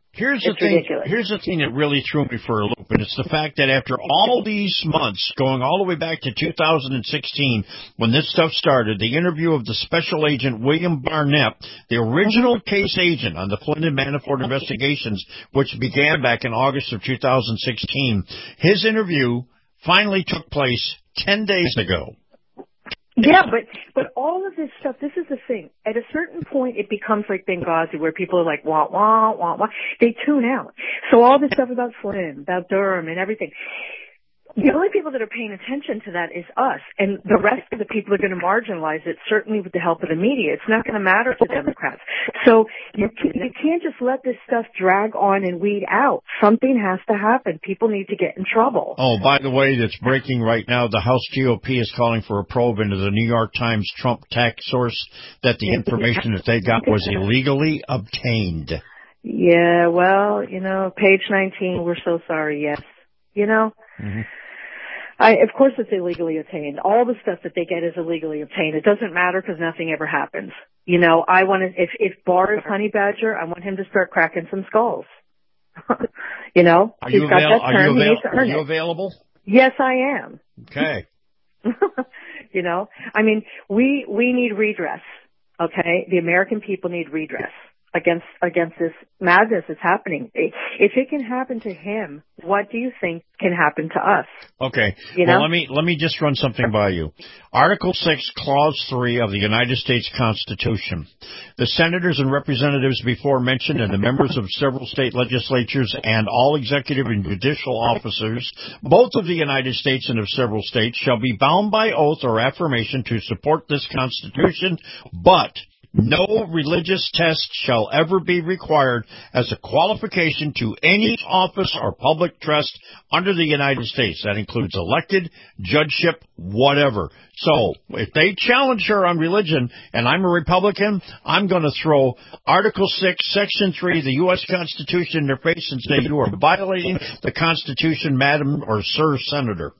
Here's the
it's
thing.
ridiculous.
Here's the thing that really threw me for a loop, and it's the fact that after all these months, going all the way back to two thousand sixteen, when this stuff started, the interview of the special agent William Barnett, the original mm-hmm. case agent on the Flynn and Manafort investigations, which began back in August of two thousand sixteen, his interview finally took place ten days ago.
Yeah, but but all of this stuff, this is the thing. At a certain point, it becomes like Benghazi, where people are like, wah, wah, wah, wah. They tune out. So all this stuff about Flynn, about Durham and everything, the only people that are paying attention to that is us. And the rest of the people are going to marginalize it, certainly with the help of the media. It's not going to matter to Democrats. So you, you can't just let this stuff drag on and weed out. Something has to happen. People need to get in trouble.
Oh, by the way, that's breaking right now. The House G O P is calling for a probe into the New York Times Trump tax source that the information that they got was illegally obtained.
Yeah, well, you know, page nineteen, we're so sorry, yes. You know? Mm-hmm. I, of course it's illegally obtained. All the stuff that they get is illegally obtained. It doesn't matter because nothing ever happens. You know, I want to, if, if Barr is Honey Badger, I want him to start cracking some skulls. You know?
Are
He's
you,
got
avail-
that
are
term.
you, avail-
He needs to
are
earn
you
it.
available?
Yes, I am.
Okay.
You know, I mean, we, we need redress. Okay? The American people need redress against, against this madness that's happening. If it can happen to him, what do you think can happen to us?
Okay.
You
well,
know?
let me, let me just run something by you. Article six, Clause three of the United States Constitution. The senators and representatives before mentioned and the members of several state legislatures and all executive and judicial officers, both of the United States and of several states, shall be bound by oath or affirmation to support this Constitution, but no religious test shall ever be required as a qualification to any office or public trust under the United States. That includes elected, judgeship, whatever. So if they challenge her on religion and I'm a Republican, I'm going to throw Article six, Section three of the U S Constitution in their face and say, you are violating the Constitution, Madam or Sir Senator.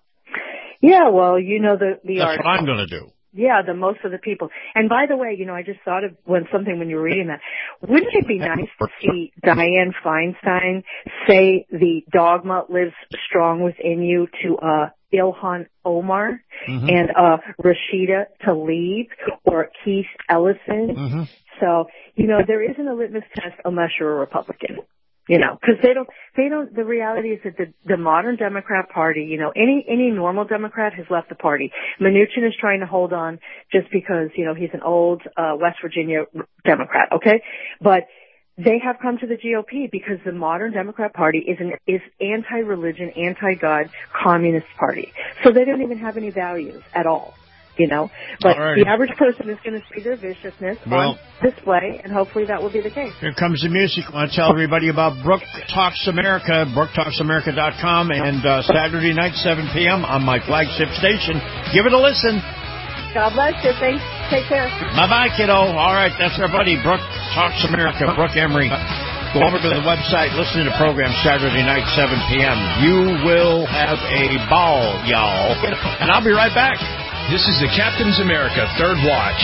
Yeah, well, you know the, the
That's
article.
what I'm going to do.
Yeah, the most of the people. And by the way, you know, I just thought of when something when you were reading that. Wouldn't it be nice to see Dianne Feinstein say the dogma lives strong within you to uh Ilhan Omar mm-hmm. and uh Rashida Tlaib or Keith Ellison? Mm-hmm. So, you know, there isn't a litmus test unless you're a Republican. You know, because they don't, they don't, the reality is that the, the modern Democrat Party, you know, any, any normal Democrat has left the party. Mnuchin is trying to hold on just because, you know, he's an old, uh, West Virginia Democrat, okay? But they have come to the G O P because the modern Democrat Party is an, is anti-religion, anti-God, communist party. So they don't even have any values at all. You know, but right. The average person is going to see their viciousness well, on display, and hopefully that will be the case.
Here comes the music. I want to tell everybody about Brooke Talks America, brooke talks america dot com, and uh, Saturday night, seven p.m. on my flagship station. Give it a listen.
God bless you. Thanks. Take care.
Bye-bye, kiddo. All right, that's our buddy, Brooke Talks America, Brooke Emery. Go over to the website, listen to the program Saturday night, seven p.m. You will have a ball, y'all. And I'll be right back.
This is the Captain's America Third Watch.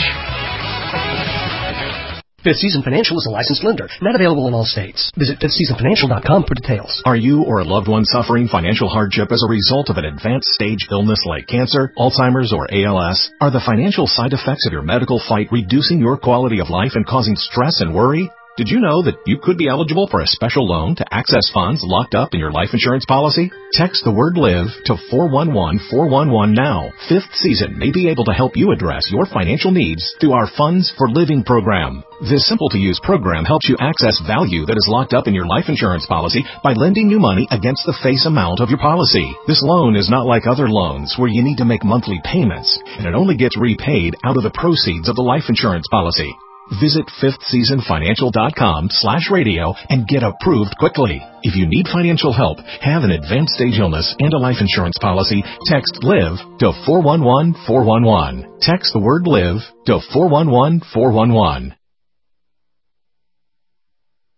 Fifth Season Financial is a licensed lender, not available in all states. Visit fifth season financial dot com for details.
Are you or a loved one suffering financial hardship as a result of an advanced stage illness like cancer, Alzheimer's, or A L S? Are the financial side effects of your medical fight reducing your quality of life and causing stress and worry? Did you know that you could be eligible for a special loan to access funds locked up in your life insurance policy? Text the word LIVE to four one one four one one now. Fifth Season may be able to help you address your financial needs through our Funds for Living program. This simple-to-use program helps you access value that is locked up in your life insurance policy by lending you money against the face amount of your policy. This loan is not like other loans where you need to make monthly payments, and it only gets repaid out of the proceeds of the life insurance policy. Visit fifth season financial dot com slash radio and get approved quickly. If you need financial help, have an advanced stage illness and a life insurance policy, text LIVE to four one one four one one. Text the word LIVE to four one one four one one.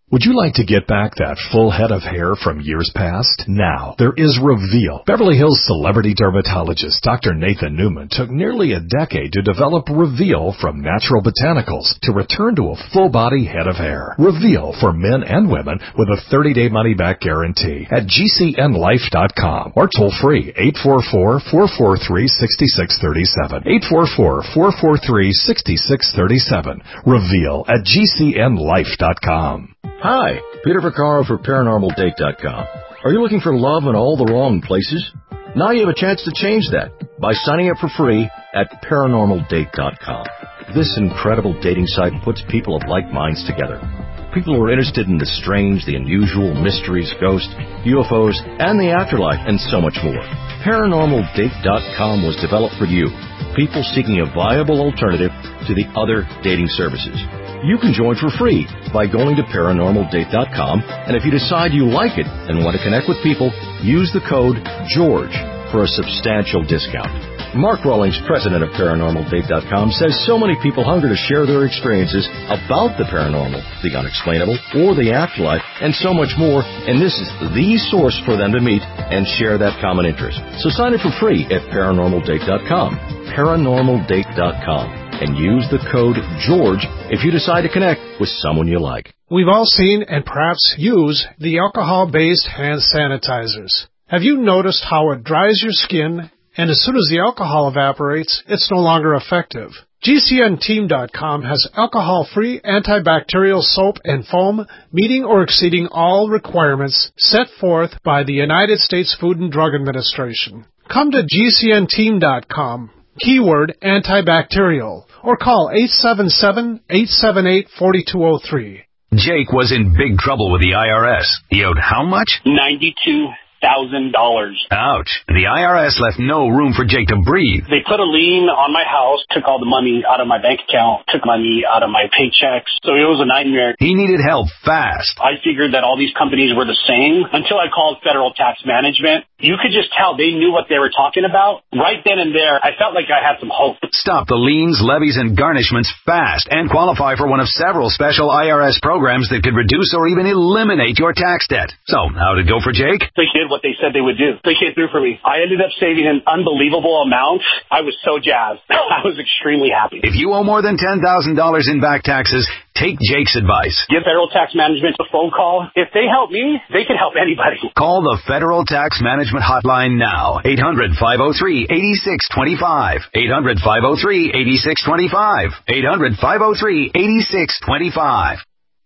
Would you like to get back that full head of hair from years past? Now, there is Reveal. Beverly Hills celebrity dermatologist Doctor Nathan Newman took nearly a decade to develop Reveal from natural botanicals to return to a full-body head of hair. Reveal for men and women with a thirty-day money-back guarantee at G C N life dot com or toll-free eight four four, four four three, six six three seven. eight four four, four four three, six six three seven. Reveal at G C N life dot com.
Hi, Peter Vaccaro for Paranormal Date dot com. Are you looking for love in all the wrong places? Now you have a chance to change that by signing up for free at Paranormal Date dot com. This incredible dating site puts people of like minds together. People who are interested in the strange, the unusual, mysteries, ghosts, U F Os, and the afterlife, and so much more. Paranormal Date dot com was developed for you, people seeking a viable alternative to the other dating services. You can join for free by going to Paranormal Date dot com, and if you decide you like it and want to connect with people, use the code GEORGE for a substantial discount. Mark Rawlings, president of Paranormal Date dot com, says so many people hunger to share their experiences about the paranormal, the unexplainable, or the afterlife, and so much more, and this is the source for them to meet and share that common interest. So sign up for free at Paranormal Date dot com, Paranormal Date dot com, and use the code GEORGE if you decide to connect with someone you like.
We've all seen and perhaps use the alcohol-based hand sanitizers. Have you noticed how it dries your skin, and as soon as the alcohol evaporates, it's no longer effective? G C N team dot com has alcohol-free antibacterial soap and foam meeting or exceeding all requirements set forth by the United States Food and Drug Administration. Come to G C N team dot com, keyword antibacterial, or call eight seven seven, eight seven eight, four two zero three.
Jake was in big trouble with the I R S. He owed how much?
ninety-two thousand dollars.
Ouch. The I R S left no room for Jake to breathe.
They put a lien on my house, took all the money out of my bank account, took money out of my paychecks. So it was a nightmare.
He needed help fast.
I figured that all these companies were the same until I called Federal Tax Management. You could just tell they knew what they were talking about. Right then and there, I felt like I had some hope.
Stop the liens, levies, and garnishments fast and qualify for one of several special I R S programs that could reduce or even eliminate your tax debt. So, how'd it go for Jake?
They did what they said they would do. They came through for me. I ended up saving an unbelievable amount. I was so jazzed. I was extremely happy.
If you owe more than ten thousand dollars in back taxes, take Jake's advice.
Give Federal Tax Management a phone call. If they help me, they can help anybody.
Call the Federal Tax Management Hotline now. eight hundred, five oh three, eight six two five. eight hundred, five oh three, eight six two five. eight hundred, five oh three, eight six two five.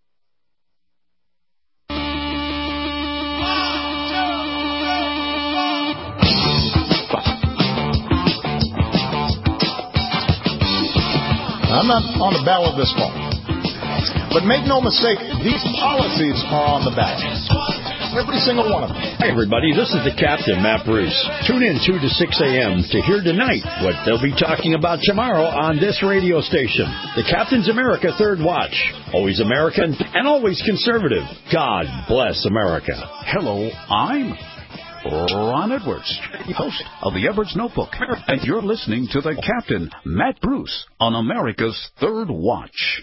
I'm not on the ballot this fall. But make no mistake, these policies are on the ballot. Every single one of them.
Hi, everybody. This is the Captain, Matt Bruce. Tune in two to six a.m. to hear tonight what they'll be talking about tomorrow on this radio station. The Captain's America Third Watch. Always American and always conservative. God bless America.
Hello, I'm Ron Edwards, host of the Edwards Notebook, and you're listening to the Captain, Matt Bruce, on America's Third Watch.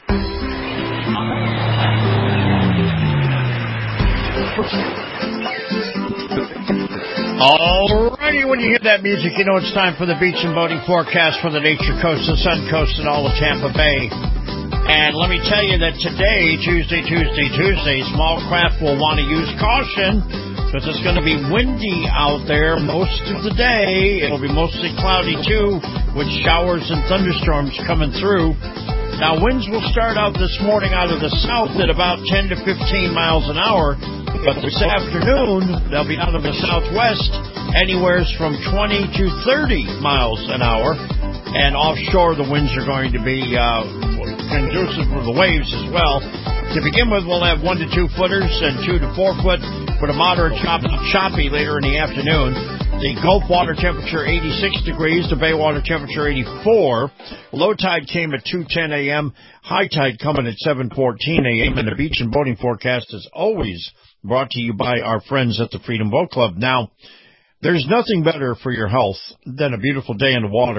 Alrighty, when you hear that music, you know it's time for the beach and boating forecast for the Nature Coast, the Sun Coast, and all of Tampa Bay. And let me tell you that today, Tuesday, Tuesday, Tuesday, small craft will want to use caution because it's going to be windy out there most of the day. It'll be mostly cloudy, too, with showers and thunderstorms coming through. Now, winds will start out this morning out of the south at about ten to fifteen miles an hour, but this afternoon, they'll be out of the southwest anywhere from twenty to thirty miles an hour. And offshore, the winds are going to be uh, conducive for the waves as well. To begin with, we'll have one to two footers and two to four foot with a moderate choppy, choppy later in the afternoon. The Gulf water temperature eighty-six degrees, the Bay water temperature eighty-four. Low tide came at two ten a.m., high tide coming at seven fourteen a.m., and the beach and boating forecast is always brought to you by our friends at the Freedom Boat Club. Now, there's nothing better for your health than a beautiful day in the water.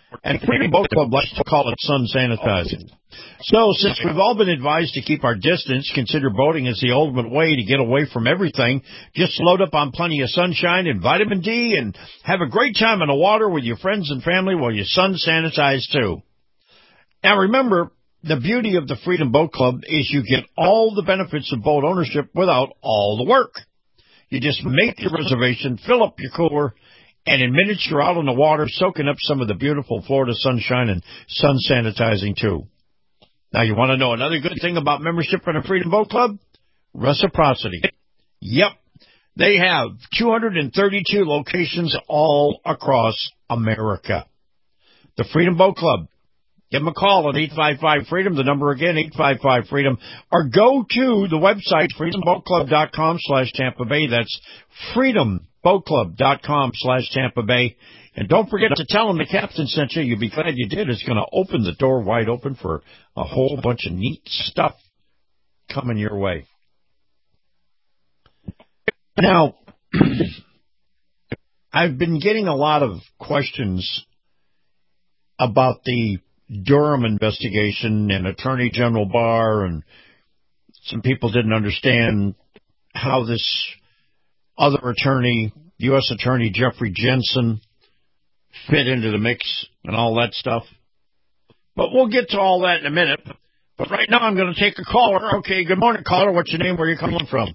and Freedom Boat Club likes to call it sun sanitizing. So, since we've all been advised to keep our distance, consider boating as the ultimate way to get away from everything. Just load up on plenty of sunshine and vitamin D and have a great time in the water with your friends and family while you sun sanitize too. Now remember, the beauty of the Freedom Boat Club is you get all the benefits of boat ownership without all the work. You just make your reservation, fill up your cooler, and in minutes you're out on the water soaking up some of the beautiful Florida sunshine and sun sanitizing too. Now, you want to know another good thing about membership in a Freedom Boat Club? Reciprocity. Yep. They have two hundred thirty-two locations all across America. The Freedom Boat Club. Give them a call at eight five five freedom, the number again, eight five five freedom, or go to the website, freedom boat club dot com slash Tampa Bay. That's freedom boat club dot com slash Tampa Bay. And don't forget to tell them the captain sent you. You'll be glad you did. It's going to open the door wide open for a whole bunch of neat stuff coming your way. Now, I've been getting a lot of questions about the Durham investigation and Attorney General Barr, and some people didn't understand how this other attorney, U S Attorney Jeffrey Jensen, fit into the mix and all that stuff. But we'll get to all that in a minute. But right now I'm going to take a caller. Okay, good morning, caller. What's your name? Where are you calling from?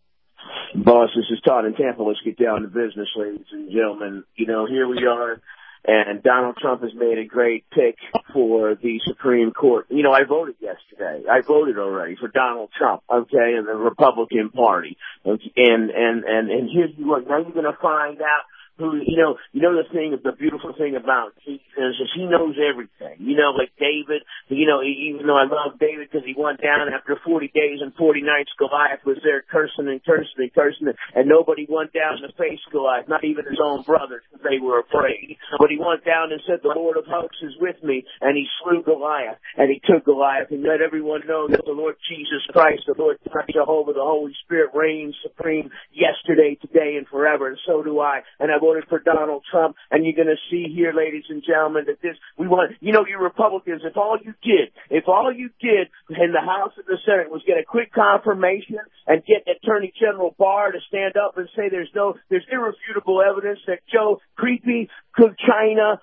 Boss, this is Todd in Tampa. Let's get down to business, ladies and gentlemen. You know, here we are, and Donald Trump has made a great pick for the Supreme Court. You know, I voted yesterday. I voted already for Donald Trump, okay, and the Republican Party. And and and, and here's what, now you're going to find out who, you know, you know the thing, the beautiful thing about Jesus is he knows everything. You know, like David, you know, even though I love David because he went down after forty days and forty nights, Goliath was there cursing and cursing and cursing, and nobody went down to face Goliath, not even his own brothers, because they were afraid. But he went down and said, the Lord of hosts is with me, and he slew Goliath, and he took Goliath, and let everyone know that the Lord Jesus Christ, the Lord Jehovah, the Holy Spirit reigns supreme yesterday, today, and forever, and so do I. And I voted for Donald Trump, and you're going to see here, ladies and gentlemen, that this, we want, you know, you Republicans, if all you did, if all you did in the House and the Senate was get a quick confirmation and get Attorney General Barr to stand up and say there's no, there's irrefutable evidence that Joe Creepy, China,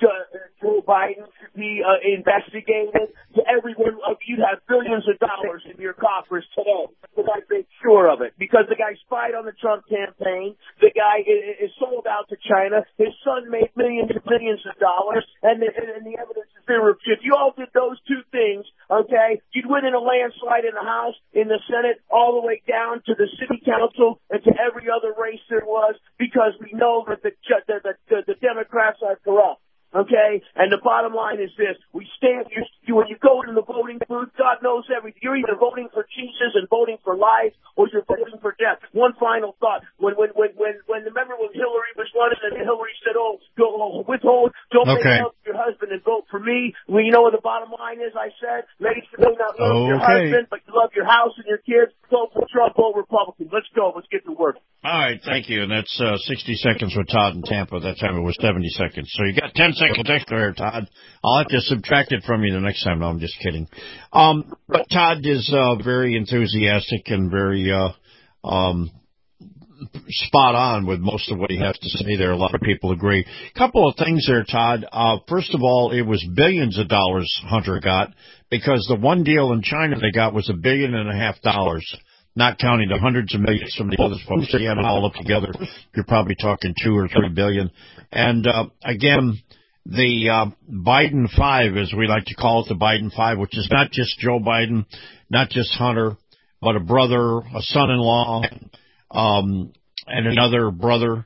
Joe Biden should be uh, investigated, to everyone, uh, you'd have billions of dollars in your coffers today. Because I've been sure of it. Because the guy spied on the Trump campaign. The guy is, is sold out to China. His son made millions and millions of dollars. And the, and the evidence is irrefutable. If you all did those two things, okay, you'd win in a landslide in the House, in the Senate, all the way down to the City Council and to every other race there was, because we know that the, the, the, the Democrats are corrupt. Okay, and the bottom line is this: we stand. You, you, when you go into the voting booth, God knows everything. You're either voting for Jesus and voting for life, or you're voting for death. One final thought: when when when when when remember when Hillary was running, and Hillary said, "Oh, go withhold, don't
okay.
make love to your husband and vote for me." Well, you know what the bottom line is? I said, ladies, you may not love
okay.
your husband, but you love your house and your kids. Vote for Trump, vote Republican. Let's go. Let's get to work.
All right, thank you. And that's uh, sixty seconds with Todd in Tampa. That time it was seventy seconds. So you got ten seconds extra here, Todd. I'll have to subtract it from you the next time. No, I'm just kidding. Um, but Todd is uh, very enthusiastic and very uh, um, spot on with most of what he has to say there. A lot of people agree. A couple of things there, Todd. Uh, first of all, it was billions of dollars Hunter got, because the one deal in China they got was a billion and a half dollars. Not counting the hundreds of millions from the other folks. So you add it all up together, you're probably talking two or three billion. And, uh, again, the, uh, Biden five, as we like to call it, the Biden five, which is not just Joe Biden, not just Hunter, but a brother, a son-in-law, um, and another brother,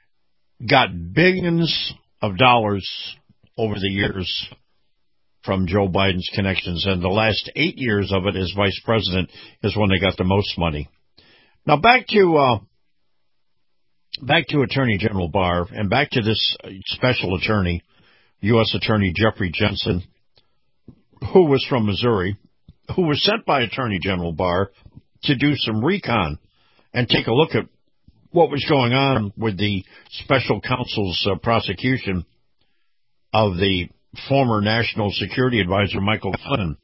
got billions of dollars over the years from Joe Biden's connections, and the last eight years of it as vice president is when they got the most money. Now back to uh, back to Attorney General Barr, and back to this special attorney, U S Attorney Jeffrey Jensen, who was from Missouri, who was sent by Attorney General Barr to do some recon and take a look at what was going on with the special counsel's uh, prosecution of the former National Security Advisor Michael Flynn.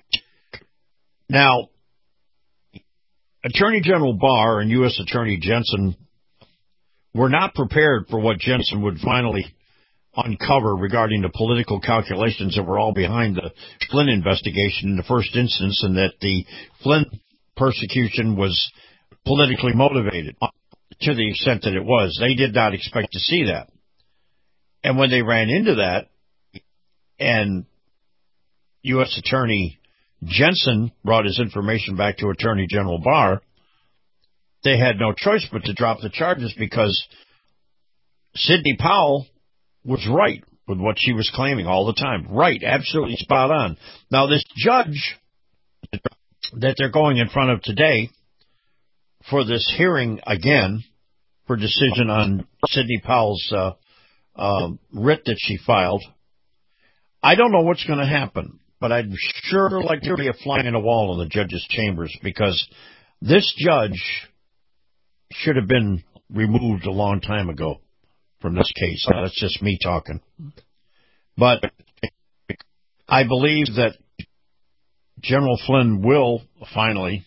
Now, Attorney General Barr and U S Attorney Jensen were not prepared for what Jensen would finally uncover regarding the political calculations that were all behind the Flynn investigation in the first instance, and that the Flynn persecution was politically motivated to the extent that it was. They did not expect to see that. And when they ran into that, and U S Attorney Jensen brought his information back to Attorney General Barr, they had no choice but to drop the charges, because Sidney Powell was right with what she was claiming all the time. Right, absolutely spot on. Now, this judge that they're going in front of today for this hearing again for decision on Sidney Powell's uh, uh, writ that she filed, I don't know what's going to happen, but I'd sure like to be a fly in the wall in the judge's chambers, because this judge should have been removed a long time ago from this case. Now, that's just me talking. But I believe that General Flynn will finally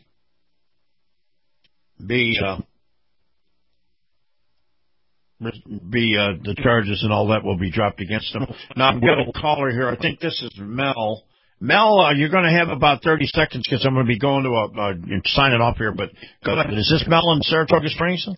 be uh, be uh, the charges and all that will be dropped against him. Now, I've got a caller here. I think this is Mel. Mel, uh, you're going to have about thirty seconds, because I'm going to be going to a, uh, sign it off here. But go ahead. Is this Mel in Saratoga Springs?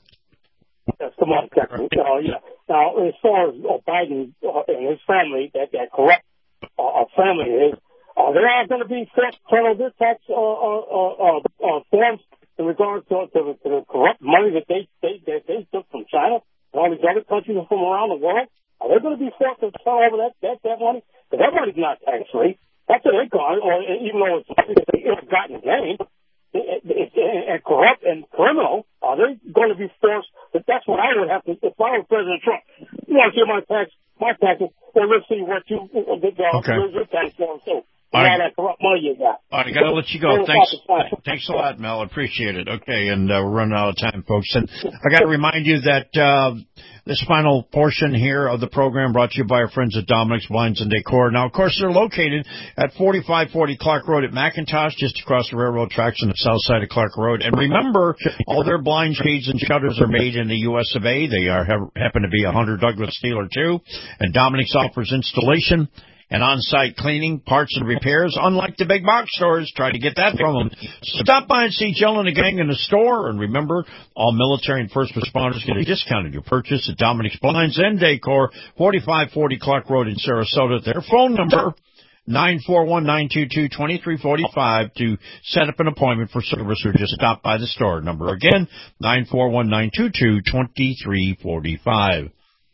Yes, come on, Captain. Uh, yeah. Now, as far as uh, Biden uh, and his family, that, that corrupt uh, family is, uh, they're all going to be forced to turn over their tax uh, uh, uh, uh, forms in regards to, to, the, to the corrupt money that they, they that they took from China and all these other countries from around the world. Are they going to be forced to turn over that that, that money? Because that money's not tax-free. That's what they're going, or even though it's an ill-gotten gain, it, it, it, and corrupt and criminal, are they going to be forced? But that's what I would have to, if I were President Trump. You want to see my tax, my taxes, well, let's see what you, uh, okay. your tax form too. All right. That corrupt money you got.
All right, I got to let you go. Thanks, thanks a lot, Mel. Appreciate it. Okay, and uh, we're running out of time, folks. And I got to remind you that uh, this final portion here of the program brought to you by our friends at Dominic's Blinds and Decor. Now, of course, they're located at forty-five forty Clark Road at McIntosh, just across the railroad tracks on the south side of Clark Road. And remember, all their blind shades and shutters are made in the U S of A. They are have, happen to be a Hunter Douglas steel or two. And Dominic's offers installation and on-site cleaning, parts and repairs, unlike the big box stores. Try to get that from them. Stop by and see Jill and the gang in the store. And remember, all military and first responders get a discount on your purchase at Dominic's Blinds and Decor, forty-five forty Clark Road in Sarasota. Their phone number, nine four one, nine two two, two three four five, to set up an appointment for service or just stop by the store. Number again, nine four one, nine two two, two three four five.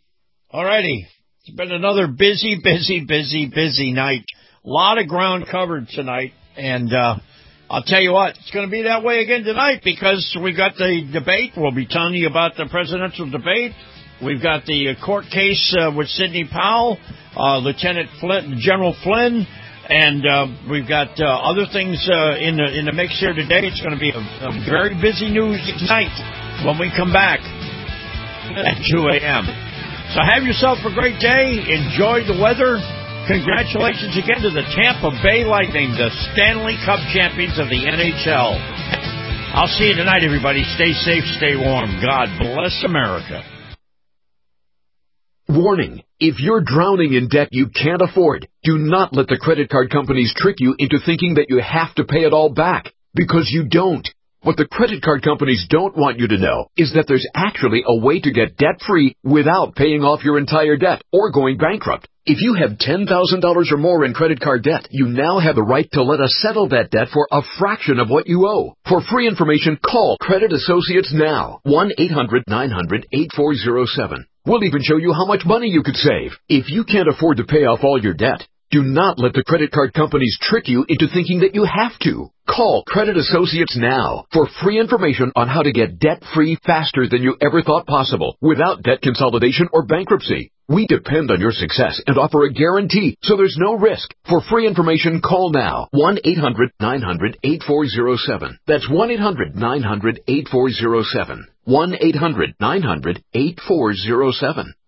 All righty. It's been another busy, busy, busy, busy night. A lot of ground covered tonight. And uh, I'll tell you what, it's going to be that way again tonight, because we've got the debate. We'll be telling you about the presidential debate. We've got the uh, court case uh, with Sidney Powell, uh, Lieutenant Flynn, General Flynn, and uh, we've got uh, other things uh, in, the, in the mix here today. It's going to be a, a very busy news night when we come back at two a.m. So have yourself a great day. Enjoy the weather. Congratulations again to the Tampa Bay Lightning, the Stanley Cup champions of the N H L. I'll see you tonight, everybody. Stay safe, stay warm. God bless America.
Warning. If you're drowning in debt you can't afford, do not let the credit card companies trick you into thinking that you have to pay it all back, because you don't. What the credit card companies don't want you to know is that there's actually a way to get debt-free without paying off your entire debt or going bankrupt. If you have ten thousand dollars or more in credit card debt, you now have the right to let us settle that debt for a fraction of what you owe. For free information, call Credit Associates now. one eight hundred, nine hundred, eight four zero seven. We'll even show you how much money you could save. If you can't afford to pay off all your debt, do not let the credit card companies trick you into thinking that you have to. Call Credit Associates now for free information on how to get debt-free faster than you ever thought possible without debt consolidation or bankruptcy. We depend on your success and offer a guarantee, so there's no risk. For free information, call now. one eight hundred, nine hundred, eight four zero seven. That's one eight hundred, nine hundred, eight four zero seven. one eight hundred, nine hundred, eight four zero seven.